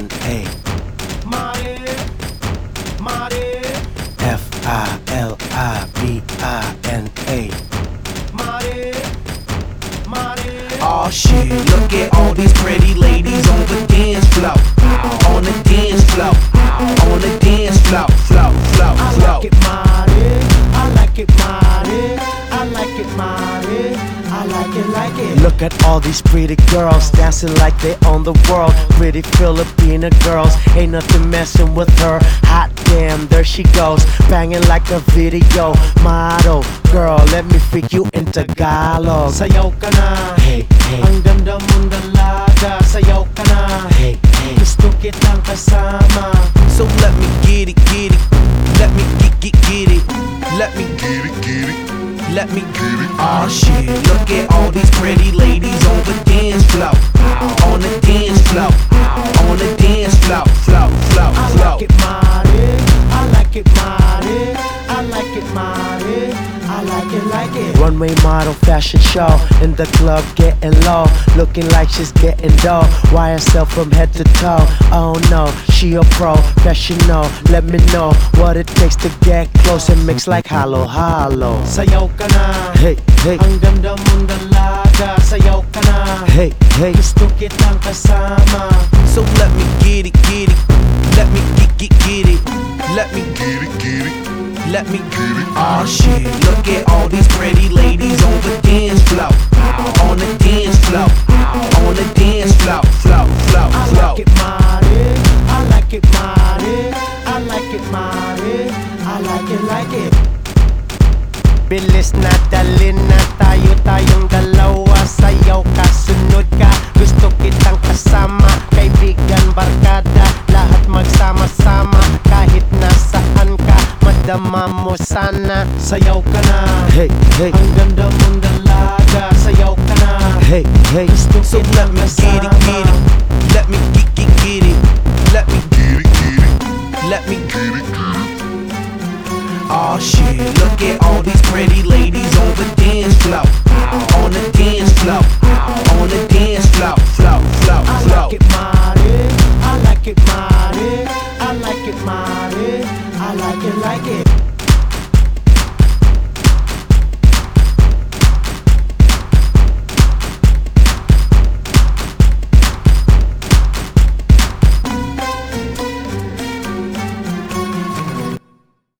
Mare, Mare, Filipina. Mare, Mare. Oh shit, look at all these pretty ladies on the dance floor. On the dance floor. On the dance floor. Flow. I like it, Mare. I like it, Mare. I like it, Mare. I like it. Look at all these pretty girls dancing like they own the world. Pretty Filipina girls, ain't nothing messing with her. Hot damn, there she goes, banging like a video model. Girl, let me freak you in Tagalog. Sayaw ka na, Hey, hey, ang ganda mong dalaga. Sayaw ka na, hey, hey. gusto kitang kasama. So let me get it. Let me get it. Let me get it. Let me get it. Oh shit, look at all these pretty ladies on the dance floor. On the dance floor. On the dance floor. Flow. I like it, Mare. I like it, Mare. I like it, Mare. I like it. Runway model fashion show in the club getting low, looking like she's getting dough. YSL from head to toe. Oh no, she a professional. Let me know what it takes to get close and mix like hollow. Sayaw ka na, Hey, hey, ang ganda mong dalaga. Sayaw ka na, hey, hey. gusto kitang kasama. So let me get it. Let me get it. Let me get it. Let me get it. Oh shit, look at all these pretty ladies on the dance floor. On the dance floor. On the dance floor. Flow. I like it, Mare. I like it, Mare. I like it, Mare. I like it. Bilis na dali na tayong dalawa. Sayaw ka, sunod ka, gusto kitang kasama. Kaibigan, barkada, lahat magsama-sama. Kahit nasaan ka, madama mo sana. Sayaw ka na, Hey, hey, ang ganda mong dalaga. Sayaw ka na, hey, hey. gusto So let kitang me get it. kasama. Let me get it. Let me get it. Let me get it. Oh shit, look at